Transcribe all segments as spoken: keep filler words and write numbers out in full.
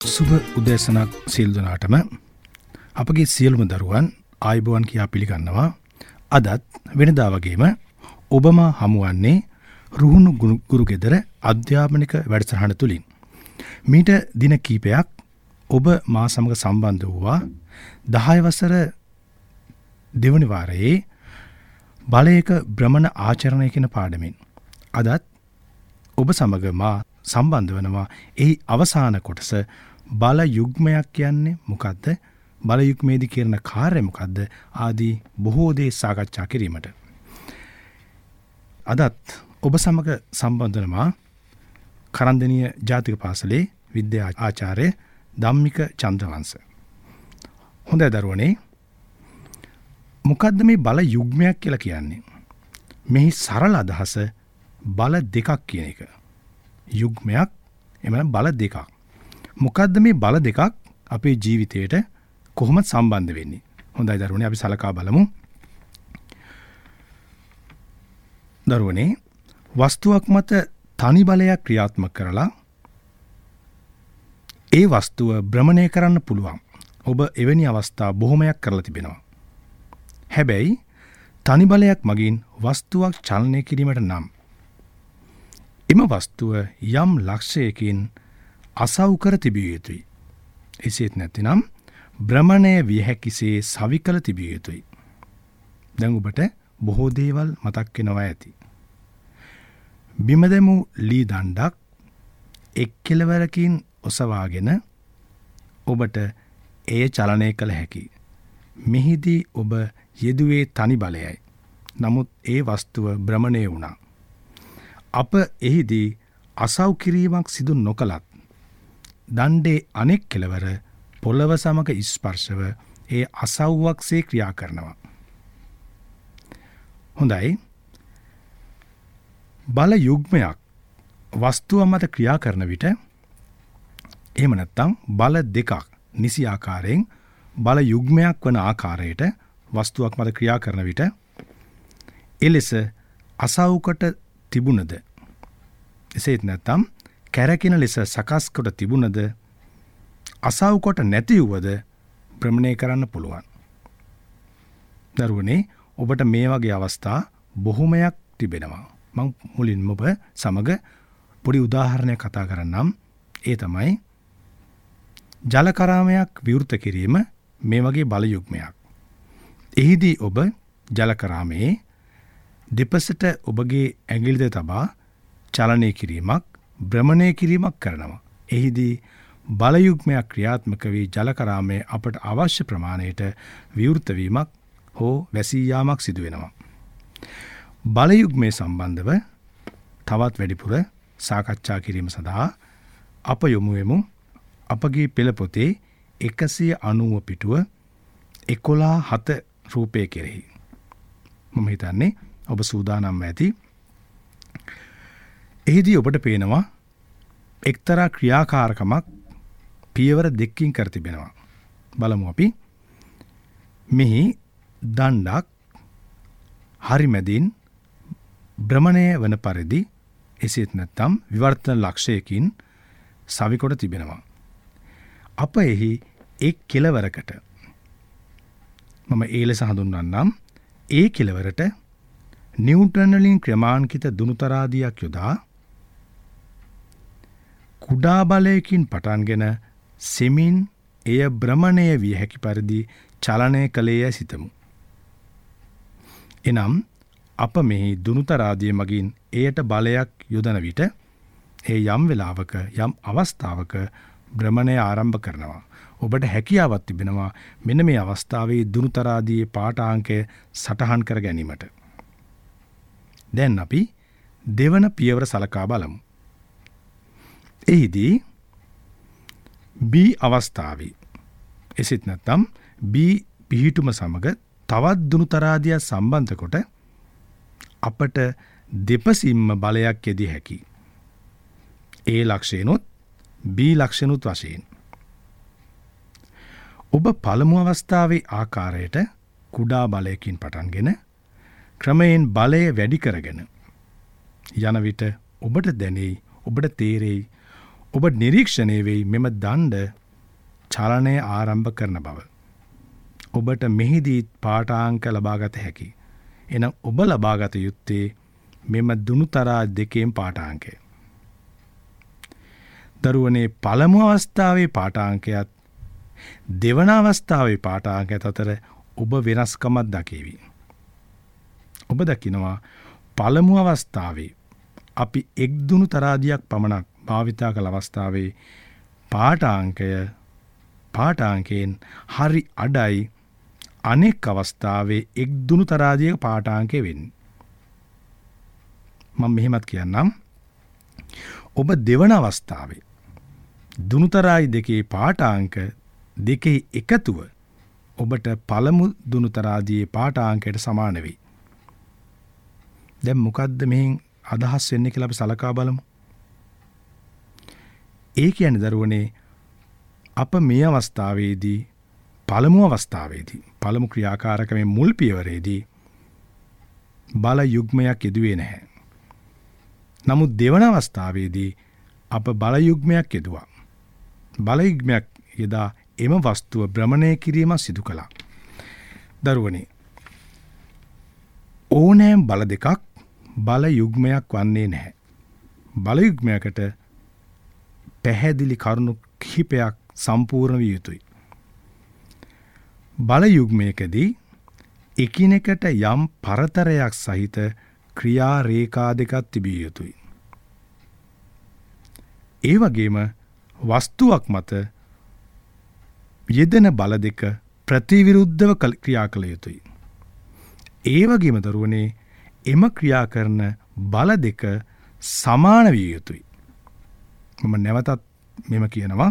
සුබ උදෑසනක් සියලු දෙනාටම අපගේ සියලුම දරුවන් ආයුබෝවන් කියා පිළිගන්නවා. අදත් වෙනදා වගේම ඔබම හමුවන්නේ රුහුණු ගුරු ගෙදර අධ්‍යාපනික වැඩසටහන තුලින්. මීට දින කීපයක් ඔබ මා සමග සම්බන්ධ වූවා දහය වසර දෙවනි වාරයේ බලයක භ්‍රමණ ආචරණය කියන පාඩමින්. අදත් ඔබ සමග මා සම්බන්ධ වෙනවා එහි අවසාන කොටස බල යුග්මයක් කියන්නේ මොකද්ද? බල යුග්මේදී කරන කාර්යය මොකද්ද? ආදී බොහෝ දේ සාකච්ඡා කිරීමට. අදත් ඔබ සමග සම්බන්ධ වෙනවා කරන්දෙනිය ජාතික පාසලේ විද්‍යා ආචාර්ය ධම්මික චන්ද්‍රවංශ. හොඳයි දරුවනේ. මොකද්ද මේ බල යුග්මයක් කියලා කියන්නේ? මෙහි සරල අදහස බල දෙකක් කියන එක. යුග්මයක් එමනම් බල දෙකක්. මොකද්ද මේ බල දෙකක් අපේ ජීවිතයට කොහොමද සම්බන්ධ වෙන්නේ? හොඳයි දරුවනේ, අපි සලකා බලමු. දරුවනේ, වස්තුවක් මත තනි බලයක් ක්‍රියාත්මක කරලා ඒ වස්තුව භ්‍රමණය කරන්න පුළුවන්. ඔබ එවැනි අවස්ථා බොහොමයක් කරලා තිබෙනවා. හැබැයි තනි බලයක් මගින් වස්තුවක් චලනය කිරීමට නම් එම වස්තුව යම් ලක්ෂයකින් අසව් කර තිබිය යුතුයි. එසේත් නැතිනම් භ්‍රමණය විය හැකිසේ සවිකල තිබිය යුතුයි. දැන් ඔබට බොහෝ දේවල් මතක් වෙනවා ඇති. බිම දැමූ ලී දණ්ඩක් එක් කෙළවරකින් ඔසවාගෙන ඔබට එය චලනය කළ හැකියි. මෙහිදී ඔබ යෙදුවේ තනි බලයයි. නමුත් ඒ වස්තුව භ්‍රමණය වුණා. අප එහිදී අසව් කිරීමක් සිදු නොකළත් දණ්ඩේ අනෙක් කෙළවර පොළව සමග ස්පර්ශව ඒ අසව්වක්සේ ක්‍රියා කරනවා. හොඳයි. බල යුග්මයක් වස්තුව මත ක්‍රියා කරන විට එහෙම නැත්නම් බල දෙකක් නිසි ආකාරයෙන් බල යුග්මයක් වන ආකාරයට වස්තුවක් මත ක්‍රියා කරන විට එලෙස අසව්කට තිබුණද එසේත් නැත්නම් කැරකෙන ලෙස සකස් කොට තිබුණද අසව් කොට නැති වුවද භ්‍රමණය කරන්න පුළුවන්. දරුවනේ, ඔබට මේ වගේ අවස්ථා බොහොමයක් තිබෙනවා. මම මුලින්ම ඔබ සමග පොඩි උදාහරණයක් කතා කරන්නම්. ඒ තමයි ජල කරාමයක් විවෘත කිරීම මේ වගේ බල යුග්මයක්. එහිදී ඔබ ජල කරාමයේ දෙපසට ඔබගේ ඇඟිලි දෙක තබා චලනය කිරීමක්, භ්‍රමණය කිරීමක් කරනවා. එහිදී බල යුග්මයක් ක්‍රියාත්මක වී ජල කරාමයේ අපට අවශ්‍ය ප්‍රමාණයට විවෘත වීමක් හෝ වැසී යාමක් සිදු වෙනවා. බල යුග්මයේ සම්බන්ධව තවත් වැඩිපුර සාකච්ඡා කිරීම සඳහා අප යොමු වෙමු අපගේ පෙළ පොතේ එකසිය අනූව පිටුව එකොළහ හත රූපය කෙරෙහි. මම හිතන්නේ ඔබ සූදානම් ඇති. එහිදී ඔබට පේනවා එක්තරා ක්‍රියාකාරකමක් පියවර දෙකකින් කර තිබෙනවා. බලමු අපි. මෙහි දණ්ඩක් හරි මැදින් භ්‍රමණය වන පරිදි එසේත් නැත්නම් විවර්තන ලක්ෂයකින් සවිකොට තිබෙනවා. අප එහි එක් කෙළවරකට මම ඒ ලෙස හඳුන්වන්නම්. ඒ කෙළවරට නිව්ටන් වලින් ක්‍රමාංකිත දුනුතරාදියක් යොදා කුඩා බලයකින් පටන්ගෙන සෙමින් එය භ්‍රමණය විය හැකි පරිදි චලනය කළේය සිතමු. එනම් අප මෙහි දුනුතරාදිය මගින් එයට බලයක් යොදන විට ඒ යම් වෙලාවක යම් අවස්ථාවක භ්‍රමණය ආරම්භ කරනවා. ඔබට හැකියාවක් තිබෙනවා මෙන්න මේ අවස්ථාවේ දුනුතරාදියේ පාඨාංකය සටහන් කර ගැනීමට. දැන් අපි දෙවන පියවර සලකා බලමු. එහිදී B අවස්ථාවේ එසේත් නැත්නම් B පිහිටුම සමග තවත් දුනුතරාදිය සම්බන්ධ කොට අපට දෙපසින්ම බලයක් යෙදිය හැකියි. A ලක්ෂණොත් B ලක්ෂණොත් වශයෙන්. ඔබ පළමු අවස්ථාවේ ආකාරයට කුඩා බලයකින් පටන්ගෙන ක්‍රමයෙන් බලය වැඩි කරගෙන යන විට ඔබට දැනෙයි, ඔබට තේරෙයි ඔබ නිරීක්ෂණය වෙයි මෙම දණ්ඩ චලනය ආරම්භ කරන බව. ඔබට මෙහිදී පාඨාංක ලබාගත හැකි. එනම් ඔබ ලබාගත යුත්තේ මෙම දුනුතරා දෙකේම පාඨාංකය. දරුවනේ පළමු අවස්ථාවේ පාඨාංකයත් දෙවන අවස්ථාවේ පාඨාංකයත් අතර ඔබ වෙනස්කමක් දකීවි. ඔබ දකිනවා පළමු අවස්ථාවේ අපි එක් දුනු තරාදියක් පමණක් භාවිතා කළ අවස්ථාවේ පාඨාංකය පාඨාංකයෙන් හරි අඩයි අනෙක් අවස්ථාවේ එක් දුනු තරාදියක පාඨාංකය වෙන්නේ. මම මෙහෙමත් කියන්නම්. ඔබ දෙවන අවස්ථාවේ දුනුතරායි දෙකේ පාඨාංක දෙකේ එකතුව ඔබට පළමු දුනුතරාදියේ පාඨාංකයට සමාන වෙයි. දැන් මොකද්ද මෙහින් අදහස් වෙන්නේ කියලා අපි සලකා බලමු. ඒ කියන්නේ දරුවනේ අප මේ අවස්ථාවේදී පළමු අවස්ථාවේදී පළමු ක්‍රියාකාරකමේ මුල් පියවරේදී බල යුග්මයක් යෙදුවේ නැහැ. නමුත් දෙවන අවස්ථාවේදී අප බල යුග්මයක් යෙදුවා. බල යුග්මයක් යදා එම වස්තුව භ්‍රමණය කිරීම සිදු කළා. දරුවනේ ඕනෑම බල දෙකක් බල යුග්මයක් වන්නේ නැහැ. බල යුග්මයකට පැහැදිලි කරුණු කිහිපයක් සම්පූර්ණ විය යුතුයි. බල යුග්මයකදී එකිනෙකට යම් පරතරයක් සහිත ක්‍රියා රේඛා දෙකක් තිබිය යුතුයි. ඒ වගේම වස්තුවක් මත යෙදෙන බල දෙක ප්‍රතිවිරුද්ධව ක්‍රියා කළ යුතුයි. ඒ වගේම දරුවනේ එම ක්‍රියා කරන බල දෙක සමාන විය යුතුයි. මම නැවතත් මෙම කියනවා.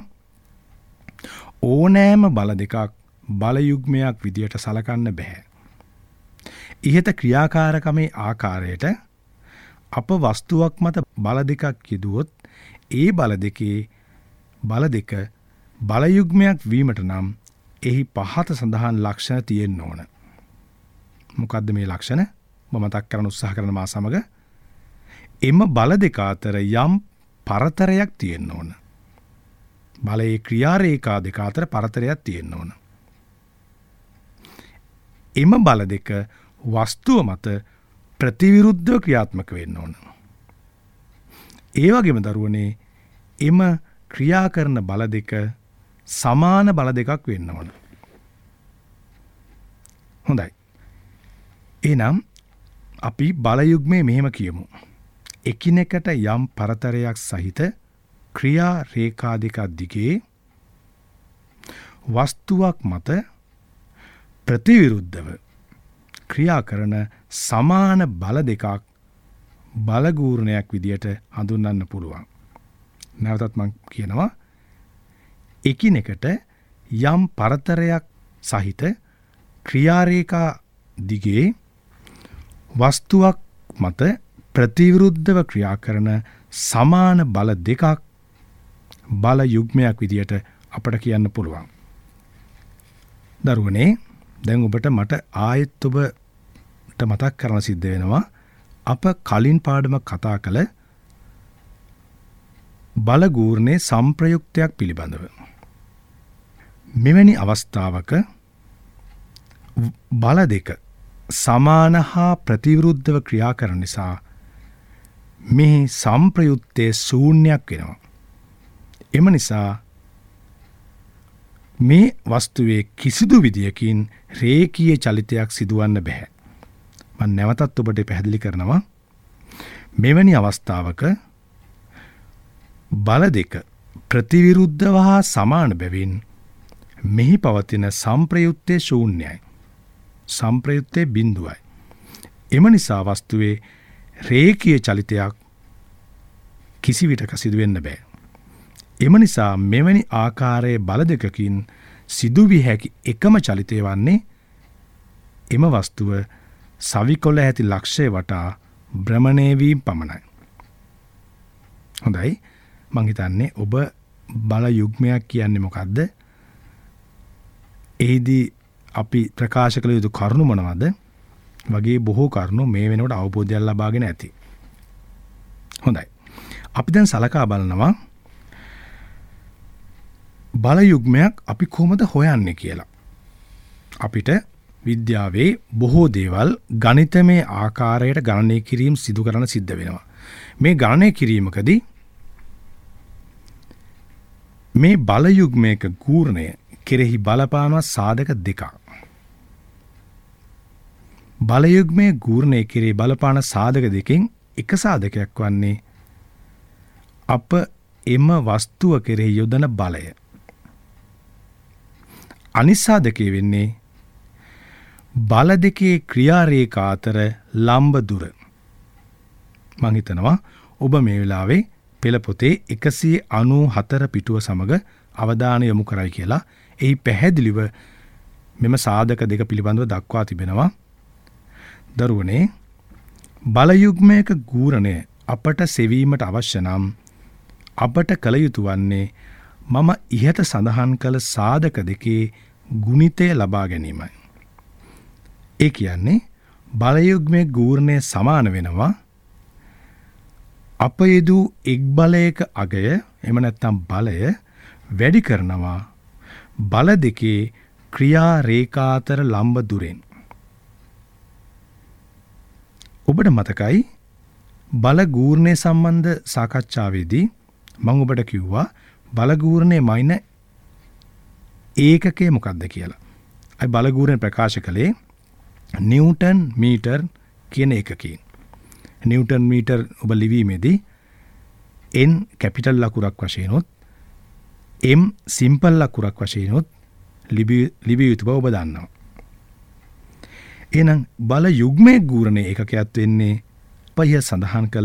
ඕනෑම බල දෙකක් බල යුග්මයක් විදියට සලකන්න බෑ. ඉහත ක්‍රියාකාරකමේ ආකාරයට අප වස්තුවක් මත බල දෙකක් යෙදුවොත් ඒ බල දෙකේ බල දෙක බල යුග්මයක් වීමට නම් එහි පහත සඳහන් ලක්ෂණ තියෙන්න ඕන. මොකද්ද මේ ලක්ෂණ? මම මතක් කරන්න උත්සාහ කරන මා සමග එම බල දෙක අතර යම් පරතරයක් තියෙන්න ඕන. බලයේ ක්‍රියා රේඛා දෙක අතර පරතරයක් තියෙන්න ඕන. එම බල දෙක වස්තුව මත ප්‍රතිවිරුද්ධව ක්‍රියාත්මක වෙන්න ඕන. ඒ වගේම දරුවනේ එම ක්‍රියා කරන බල දෙක සමාන බල දෙකක් වෙන්න ඕන. හොඳයි. එහෙනම් අපි බල යුග්මේ මෙහෙම කියමු. එකිනෙකට යම් පරතරයක් සහිත ක්‍රියා රේඛා දෙකක් දිගේ වස්තුවක් මත ප්‍රතිවිරුද්ධව ක්‍රියා කරන සමාන බල දෙකක් බලගූර්ණයක් විදියට හඳුන්වන්න පුළුවන්. නැවතත් මම කියනවා එකිනෙකට යම් පරතරයක් සහිත ක්‍රියා රේඛා දිගේ වස්තුවක් මත ප්‍රතිවිරුද්ධව ක්‍රියා කරන සමාන බල දෙකක් බල යුග්මයක් විදියට අපට කියන්න පුළුවන්. දරුවනේ දැන් ඔබට මට ආයෙත් ඔබට මතක් කරන්න සිද්ධ වෙනවා අප කලින් පාඩම කතා කළ බල ගූර්ණයේ සම්ප්‍රයුක්තයක් පිළිබඳව. මෙවැනි අවස්ථාවක බල දෙක සමාන හා ප්‍රතිවිරුද්ධව ක්‍රියා කරන නිසා මේ සම්ප්‍රයුක්තයේ ශූන්‍යයක් වෙනවා. එම නිසා මේ වස්තුවේ කිසිදු විදියකින් රේඛීය චලිතයක් සිදුවන්න බෑ. මම නැවතත් ඔබට පැහැදිලි කරනවා. මෙවැනි අවස්ථාවක බල දෙක ප්‍රතිවිරුද්ධව හා සමාන බැවින් මෙහි පවතින සම්ප්‍රයුක්තයේ ශූන්‍යයි. සම්ප්‍රයුක්තයේ බිඳුවයි. එම නිසා වස්තුවේ රේඛීය චලිතයක් කිසි විටක සිදු වෙන්න බෑ. එම නිසා මෙවැනි ආකාරයේ බල දෙකකින් සිදුවිය හැකි එකම චලිතය වන්නේ එම වස්තුව සවිකොළ ඇති ලක්ෂය වටා භ්‍රමණය වීම පමණයි. හොඳයි. මං හිතන්නේ ඔබ බල යුග්මයක් කියන්නේ මොකද්ද? එහිදී අපි ප්‍රකාශ කළ යුතු කරුණු මොනවද? වගේ බොහෝ කරුණු මේ වෙනකොට අවබෝධයක් ලබාගෙන ඇති. හොඳයි. අපි දැන් සලකා බලනවා බල යුග්මයක් අපි කොහොමද හොයන්නේ කියලා. අපිට විද්‍යාවේ බොහෝ දේවල් ගණිතමය ආකාරයට ගණනය කිරීම සිදු කරන්න සිද්ධ වෙනවා. මේ ගණනය කිරීමකදී මේ බල යුග්මයක ගූර්ණය කෙරෙහි බලපාන සාධක දෙකක්. බල යුග්මයේ ගූර්ණය කෙරෙහි බලපාන සාධක දෙකෙන් එක සාධකයක් වන්නේ අප එම වස්තුව කෙරෙහි යොදන බලය. අනිත් සාධකය වෙන්නේ බල දෙකේ ක්‍රියාරේඛා අතර ලම්බ දුර. මම හිතනවා ඔබ මේ වෙලාවේ පෙළ පොතේ එකසිය අනූ හතර පිටුව සමග අවධානය යොමු කරයි කියලා. එහි පැහැදිලිව මෙම සාධක දෙක පිළිබඳව දක්වා තිබෙනවා. දරුවනේ, බල යුග්මයක ගූර්ණය අපට සෙවීමට අවශ්‍ය නම් අපට කළ යුතු වන්නේ මම ඉහත සඳහන් කළ සාධක දෙකේ ගුණිතය ලබා ගැනීමයි. ඒ කියන්නේ බල යුග්මයේ ගූර්ණය සමාන වෙනවා අප යෙදූ එක් බලයක අගය එහෙම නැත්නම් බලය වැඩි කරනවා බල දෙකේ ක්‍රියා රේඛා අතර ලම්බ දුරෙන්. ඔබට මතකයි බල ගූර්ණය සම්බන්ධ සාකච්ඡාවේදී මම ඔබට කිව්වා බල ගූර්ණයේ මයින ඒකකය මොකක්ද කියලා. අයි බල ගූර්ණය ප්‍රකාශ කළේ නිව්ටන් මීටර් කියන ඒකකයෙන්. නිව්ටන් මීටර් ඔබ ලිවීමේදී n කැපිටල් ලකුරක් වශයෙන් උත් m සිම්පල් ලකුරක් වශයෙන් උත් ලිවිය යුතු බව ඔබ දන්නවා. එහෙනම් බල යුග්මයේ ගූර්ණයේ ඒකකයක් වෙන්නේ පය සඳහන් කළ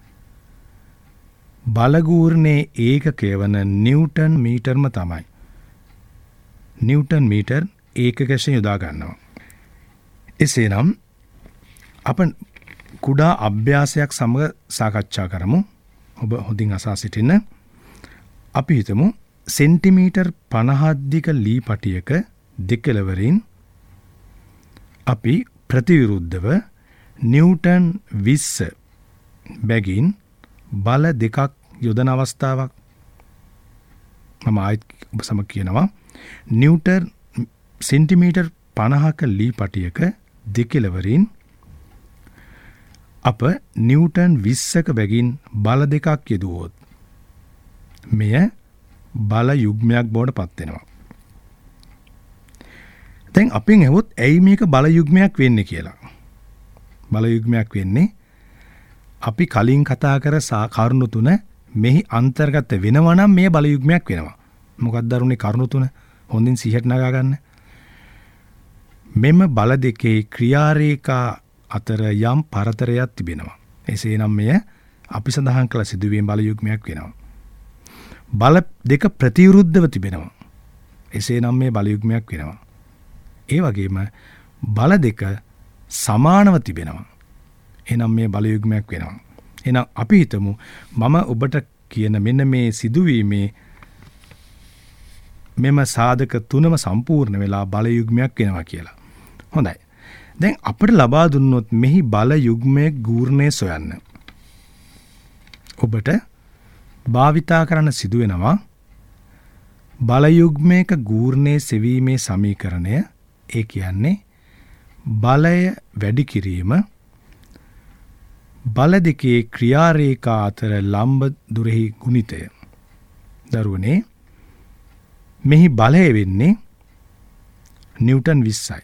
බල ගූර්ණයේ ඒකකය වන නිව්ටන් මීටර්ම තමයි. නිව්ටන් මීටර් ඒකක වශයෙන් යොදා ගන්නවා. එසේනම් අප කුඩා අභ්‍යාසයක් සමග සාකච්ඡා කරමු. ඔබ හොඳින් අසා සිටින්න. අපි හිතමු සෙන්ටිමීටර් පනහක් දිග ලී පටියක දෙකළවරින් අපි ප්‍රතිවිරුද්ධව නිව්ටන් විස්ස බැගින් බල දෙකක් යොදන අවස්ථාවක්. මම ආයෙත් ඔබ සමග කියනවා නිව්ටන් සෙන්ටිමීටර් පනහක ලී පටියක දෙකළවරින් අප නිව්ටන් විස්සක බැගින් බල දෙකක් යෙදුවොත් මෙය බල යුග්මයක් බවට පත් වෙනවා. දැන් අපෙන් ඇහුවොත් ඇයි මේක බල යුග්මයක් වෙන්නේ කියලා. බල යුග්මයක් වෙන්නේ අපි කලින් කතා කර කරුණු තුන මෙහි අන්තර්ගත වෙනවා නම් මේ බල යුග්මයක් වෙනවා. මොකක්ද දරුණේ කරුණු තුන හොඳින් සිහියට නගා ගන්න. මෙම බල දෙකේ ක්‍රියාරේඛා අතර යම් පරතරයක් තිබෙනවා. එසේනම් මෙය අපි සඳහන් කළ සිදුවීම් බල යුග්මයක් වෙනවා. බල දෙක ප්‍රතිවිරුද්ධව තිබෙනවා. එසේනම් මේ බල යුග්මයක් වෙනවා. ඒ වගේම බල දෙක සමානව තිබෙනවා. එහෙනම් මේ බල යුග්මයක් වෙනවා. එහෙනම් අපි හිතමු මම ඔබට කියන මෙන්න මේ සිදුවීමේ මෙම සාධක තුනම සම්පූර්ණ වෙලා බල යුග්මයක් වෙනවා කියලා. හොඳයි. දැන් අපිට ලබා දුන්නොත් මෙහි බල යුග්මයේ ගූර්ණය සොයන්න. ඔබට භාවිතා කරන්න සිදු වෙනවා බල යුග්මයක ගූර්ණයේ සෙවීමේ සමීකරණය. ඒ කියන්නේ බලය වැඩි කිරීම බල දෙකේ ක්‍රියාරේඛා අතර ලම්බ දුරෙහි ගුණිතය. දරුවනේ, මෙහි බලය වෙන්නේ නිව්ටන් විස්සයි.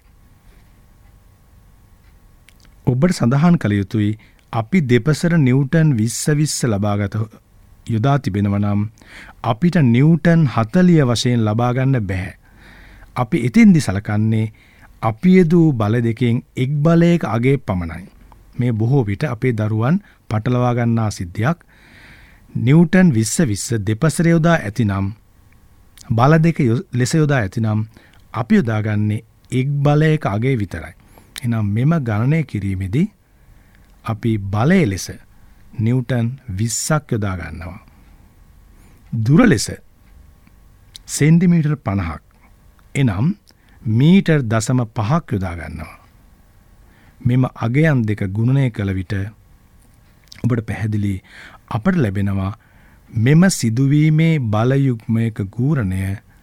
ඔබට සඳහන් කළ යුතුයි අපි දෙපසට නිව්ටන් විස්ස විස්ස ලබාගත යොදා තිබෙනවා නම් අපිට නිව්ටන් හතලිය වශයෙන් ලබා ගන්න බෑ. අපි එතින්දි සලකන්නේ අපි යෙදූ බල දෙකෙන් එක් බලයක අගය පමණයි. මේ බොහෝ විට අපේ දරුවන් පටලවා ගන්නා සිද්ධියක්. නිව්ටන් විස්ස විස්ස දෙපසට යොදා ඇතිනම් බල දෙක ලෙස යොදා ඇතිනම් අපි යොදාගන්නේ එක් බලයක අගය විතරයි. එහෙනම් මෙම ගණනය කිරීමේදී අපි බලය ලෙස නිව්ටන් විස්සක් යොදා ගන්නවා. දුර ලෙස සෙන්ටිමීටර් පනහක් එනම් මීටර් දශම පහක් යොදා ගන්නවා. මෙම අගයන් දෙක ගුණනය කළ විට ඔබට පැහැදිලි අපට ලැබෙනවා මෙම සිදුවීමේ බල යුග්මයක ගූර්ණය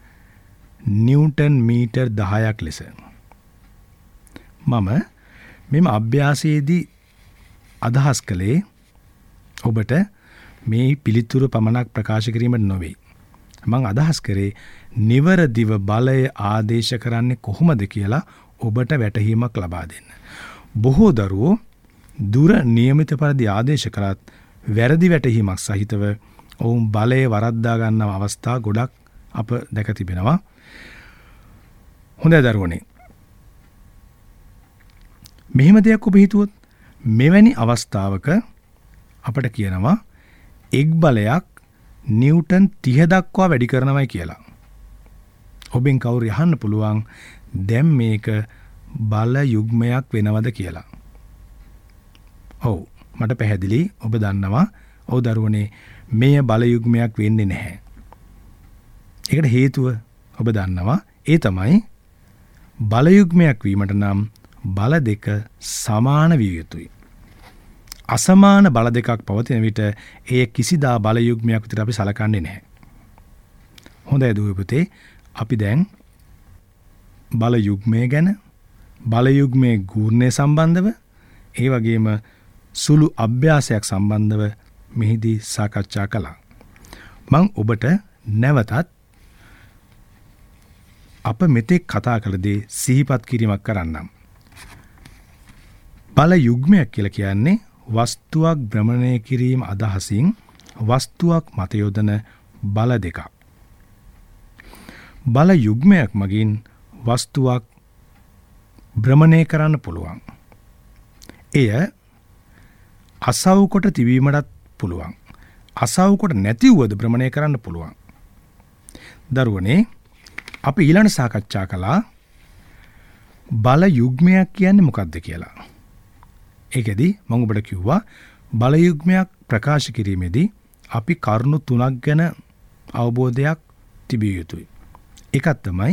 නිව්ටන් මීටර් දහයක් ලෙස. මම මෙම අභ්‍යාසයේදී අදහස් කළේ ඔබට මේ පිළිතුරු පමණක් ප්‍රකාශ කිරීමට නොවේ. මං අදහස් කරේ නිවරදිව බලය ආදේශ කරන්නේ කොහොමද කියලා ඔබට වැටහීමක් ලබා දෙන්න. බොහෝ දරුවෝ දුර නියමිත පරිදි ආදේශ කරත් වැරදි වැටහීමක් සහිතව ඔවුන් බලය වරද්දා ගන්නව අවස්ථා ගොඩක් අප දැක තිබෙනවා. හොඳයි දරුවනේ. මෙහෙම දෙයක් ඔබ හිතුවොත් මෙවැනි අවස්ථාවක අපට කියනවා එක් බලයක් නිව්ටන් තිහ දක්වා වැඩි කරනවයි කියලා. ඔබෙන් කවුරු අහන්න පුළුවන් දැන් මේක බල යුග්මයක් වෙනවද කියලා. ඔව් මට පැහැදිලි. ඔබ දන්නවා ඔව් දරුවනේ මේ බල යුග්මයක් වෙන්නේ නැහැ. ඒකට හේතුව ඔබ දන්නවා. ඒ තමයි බල යුග්මයක් වීමට නම් බල දෙක සමාන විය යුතුයි. අසමාන බල දෙකක් පවතින විට එය කිසිදා බල යුග්මයක් විතර අපි සලකන්නේ නැහැ. හොඳයි දුවේ පුතේ. අපි දැන් බල යුග්මය ගැන, බල යුග්මයේ ගූර්ණය සම්බන්ධව, ඒ වගේම සුළු අභ්‍යාසයක් සම්බන්ධව මෙහිදී සාකච්ඡා කළා. මම ඔබට නැවතත් අප මෙතෙක් කතා කළ දේ සිහිපත් කිරීමක් කරන්නම්. බල යුග්මයක් කියලා කියන්නේ වස්තුවක් භ්‍රමණය කිරීම අදහසින් වස්තුවක් මත යොදන බල දෙකක්. බල යුග්මයක් මගින් වස්තුවක් භ්‍රමණය කරන්න පුළුවන්. එය අසව් කොට තිබීමටත් පුළුවන්. අසව් කොට නැතිවද භ්‍රමණය කරන්න පුළුවන්. දරුවනේ අපි ඊළඟ සාකච්ඡා කළා බල යුග්මයක් කියන්නේ මොකක්ද කියලා. ඒකෙදි මම ඔබට කිව්වා බල යුග්මයක් ප්‍රකාශ කිරීමේදී අපි කරුණු තුනක් ගැන අවබෝධයක් තිබිය යුතුයි. එකක් තමයි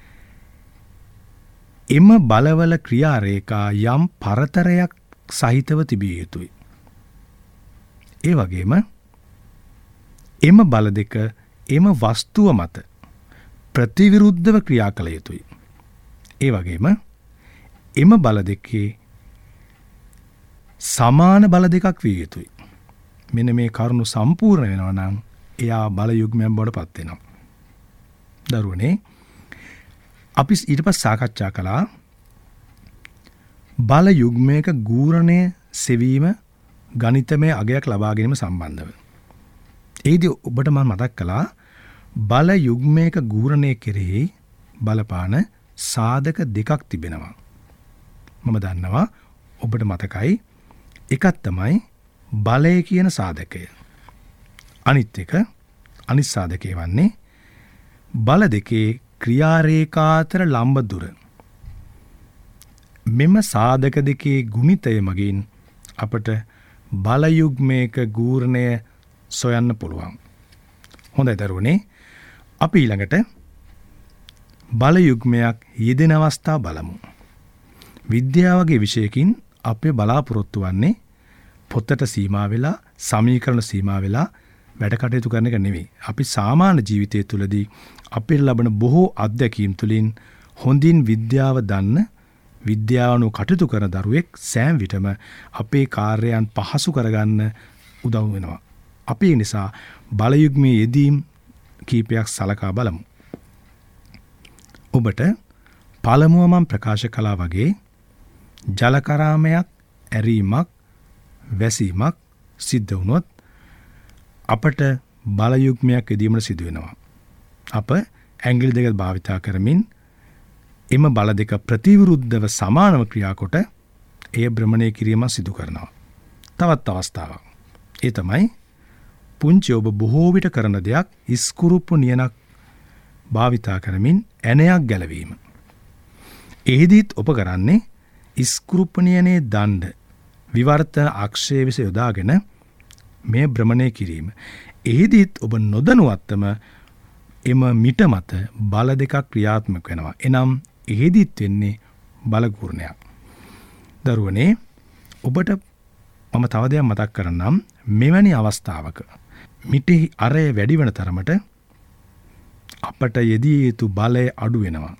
එම බලවල ක්‍රියා රේඛා යම් පරතරයක් සහිතව තිබිය යුතුයි. ඒ වගේම එම බල දෙක එම වස්තුව මත ප්‍රතිවිරුද්ධව ක්‍රියා කළ යුතුයි. ඒ වගේම එම බල දෙකේ සමාන බල දෙකක් විය යුතුයි. මෙන්න මේ කරුණු සම්පූර්ණ වෙනවා නම් එයා බල යුග්මයක් බවට පත් වෙනවා. දරුවනේ අපි ඊට පස්සේ සාකච්ඡා කළා බල යුග්මයක ගූර්ණය සෙවීම ගණිතමය අගයක් ලබා ගැනීම සම්බන්ධව. ඒදී ඔබට මම මතක් කළා බල යුග්මයක ගූර්ණය කෙරෙහි බලපාන සාධක දෙකක් තිබෙනවා. මම දන්නවා ඔබට මතකයි. එකක් තමයි බලය කියන සාධකය. අනිත් එක අනිත් සාධකය වන්නේ බල දෙකේ ක්‍රියා රේඛා අතර ලම්බ දුර. මෙම සාධක දෙකේ ගුණිතය මගින් අපට බල යුග්මයක ගූර්ණය සොයන්න පුළුවන්. හොඳයි දරුවනේ. අපි ඊළඟට බල යුග්මයක් යෙදෙන අවස්ථා බලමු. විද්‍යාවගේ විෂයකින් අපේ බලාපොරොත්තු වන්නේ පොතට සීමා වෙලා, සමීකරණ සීමා වෙලා වැඩ කටයුතු කරන එක නෙවෙයි. අපි සාමාන්‍ය ජීවිතය තුළදී අපිට ලබන බොහෝ අත්දැකීම් තුළින් හොඳින් විද්‍යාව දන්න, විද්‍යාවනුව කටයුතු කරන දරුවෙක් සෑම විටම අපේ කාර්යයන් පහසු කරගන්න උදව් වෙනවා. අපි ඒ නිසා බල යුග්මයේ යෙදීම් කීපයක් සලකා බලමු. ඔබට පළමුව මම ප්‍රකාශ කළා වගේ ජලකරාමයක්, ඇරීමක්, වැසීමක් සිද්ධ වුණොත් අපට බල යුග්මයක් යෙදීමට සිදු වෙනවා. අප ඇඟිලි දෙක භාවිතා කරමින් එම බල දෙක ප්‍රතිවිරුද්ධව සමානව ක්‍රියා කොට එය භ්‍රමණය කිරීම සිදු කරනවා. තවත් අවස්ථාවක්. ඒ තමයි පුංචි ඔබ බොහෝ විට කරන දෙයක් ඉස්කුරුප්පු නියනක් භාවිතා කරමින් ඇණයක් ගැලවීම. එහිදීත් ඔබ කරන්නේ ඉස්කුරුප්පු නියනේ දණ්ඩ විවර්තන අක්ෂය විස යොදාගෙන මේ භ්‍රමණය කිරීම. එහිදීත් ඔබ නොදනුවත්වම එම මිට මත බල දෙකක් ක්‍රියාත්මක වෙනවා. එනම් එහිදීත් වෙන්නේ බල ගූර්ණයක්. දරුවනේ ඔබට මම තව දෙයක් මතක් කරන්නම්. මෙවැනි අවස්ථාවක මිටෙහි අරය වැඩි වෙන තරමට අපට යෙදිය යුතු බලය අඩු වෙනවා.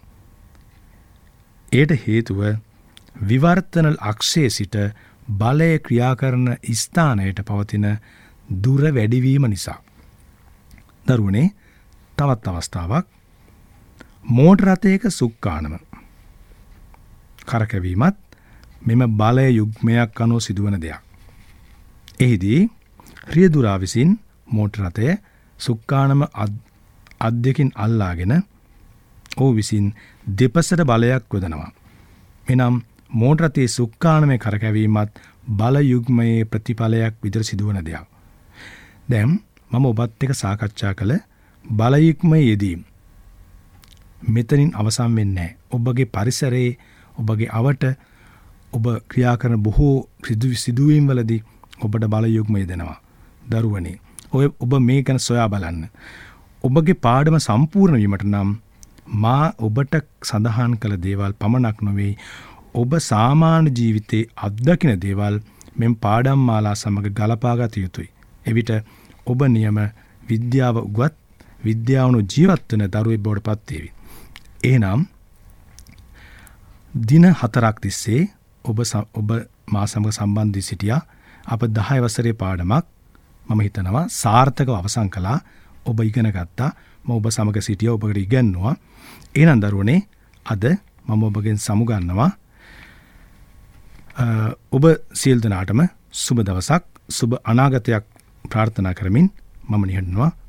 ඒට හේතුව විවර්තන අක්ෂයේ සිට බලය ක්‍රියා කරන ස්ථානයට පවතින දුර වැඩිවීම නිසා. දරුවනේ තවත් අවස්ථාවක් මෝටර රථයක සුක්කානම කරකැවීමත් මෙම බලය යුග්මයක් අනුව සිදුවන දෙයක්. එහිදී රියදුරා විසින් මෝටර රථය සුක්කානම අත් දෙකින් අල්ලාගෙන ඔහු විසින් දෙපසට බලයක් යොදනවා. එනම් මෝටර රථයේ සුක්කානමේ කරකැවීමත් බල යුග්මයේ ප්‍රතිඵලයක් විදිහට සිදුවන දෙයක්. දැන් මම ඔබත් එක්ක සාකච්ඡා කළ බල යුග්මයේ යෙදීම මෙතනින් අවසන් වෙන්නේ නැහැ. ඔබගේ පරිසරයේ ඔබගේ අවට ඔබ ක්‍රියා කරන බොහෝ සිදුවීම් වලදී ඔබට බල යුග්මය දෙනවා. දරුවනේ ඔය ඔබ මේ ගැන සොයා බලන්න. ඔබගේ පාඩම සම්පූර්ණ වීමට නම් මා ඔබට සඳහන් කළ දේවල් පමණක් නොවේ ඔබ සාමාන්‍ය ජීවිතයේ අත්දකින දේවල් මෙම් පාඩම් මාලා සමග ගලපාගත යුතුයි. එවිට ඔබ නියම විද්‍යාව උගත් විද්‍යාවුණු ජීවත් වන දරුවෙක් බවට පත් වේවි. එහෙනම් දින හතරක් තිස්සේ ඔබ ඔබ මා සමග සම්බන්ධ වී සිටියා. අප දහය වසරේ පාඩමක් මම හිතනවා සාර්ථකව අවසන් කළා. ඔබ ඉගෙන ගත්තා. මම ඔබ සමග සිටියා. ඔබට ඉගෙනුවා. එහෙනම් දරුවනේ අද මම ඔබගෙන් සමුගන්නවා. ඔබ සියලු දෙනාටම සුබ දවසක් සුබ අනාගතයක් ප්‍රාර්ථනා කරමින් මම නිහඬනවා.